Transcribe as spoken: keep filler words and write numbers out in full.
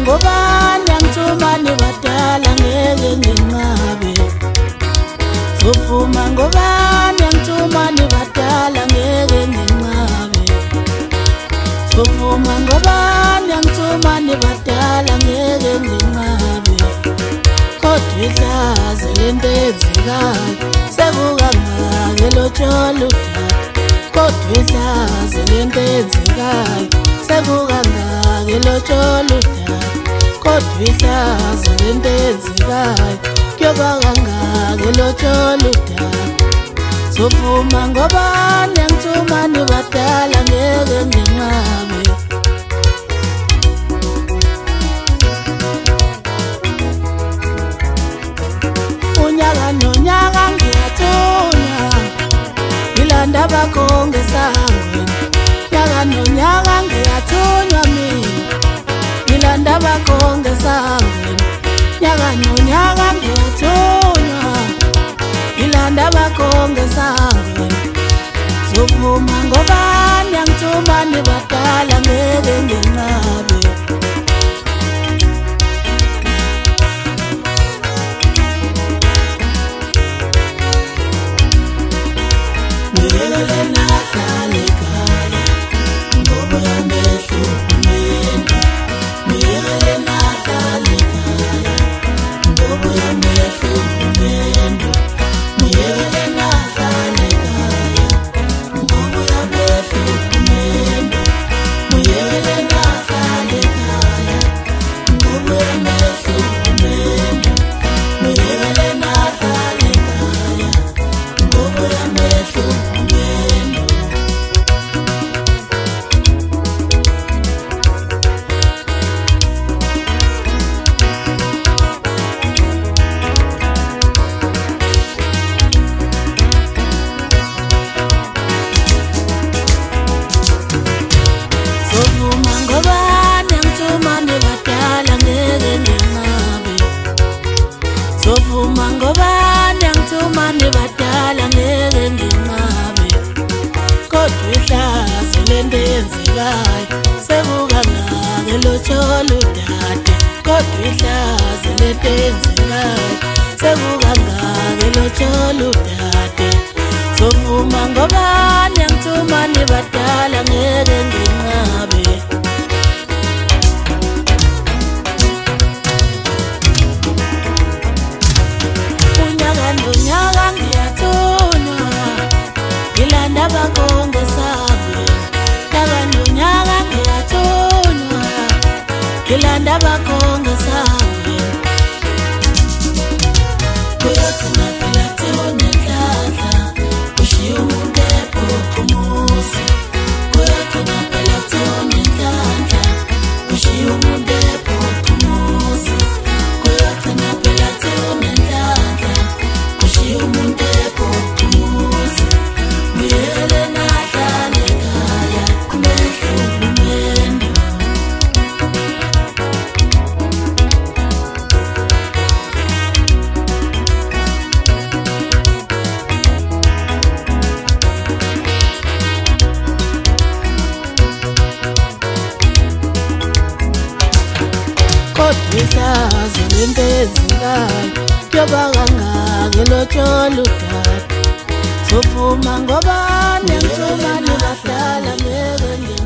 ngobani angithumani badala ngeke nginqabe Sovuma ngobani angithumani badala ngeke nginqabe Sovuma ngobani angithumani badala ngeke nginqabe Kodwa ihlazo lento eyenzekayo sekukangaka elotsholo udaka Kodwa ihlazo lento eyenzekayo sekukangaka elotsholo udaka Kodwa ihlazo lento eyenzekayo kuyoba kangaka elotsholo udaka Sovuma ngobani angithumani badala ngeke nginqabe Unyaka nonyaka ngiyathunywa Ngilanda bakho ngesangweni Nyaka nonyaka ngiyathunywa mina Ngilanda bakho ngesangweni Nyaka nonyaka ngiyathunywa Ngilanda bakho ngesangweni Sovuma ngobani angithumani badala ngeke nginqabe Sovuma ngobani angithumani badala ngeke nginqabe Kodwa ihlazo lento eyenzekayo sekukangaka elotsholo udade Kodwa ihlazo lento eyenzekayo sekukangaka elotsholo udade Sovuma ngobani angithumani badala ngeke nginqabe Unyaka ngiyathunywa Ngilanda bakho ngesangweni Nyaka nonyaka ngiyathunywa Ngilanda bakho ngesangweni Kuyogcina phela kunenhlanhla Kushiya umuntu ephupha umuzi Kuyogcina phela kunenhlanhla Kushiya umuntu ephupha umuzi Kuyogcina phela kunenhlanhla umuntu ephupha umuzi Buyele nahlale ekhaya nehlulumendo Kodwa ihlazo lento eyenzekayo kuyoba kangaka elotsholo udaka Sovuma ngobani angithumani badala ngeke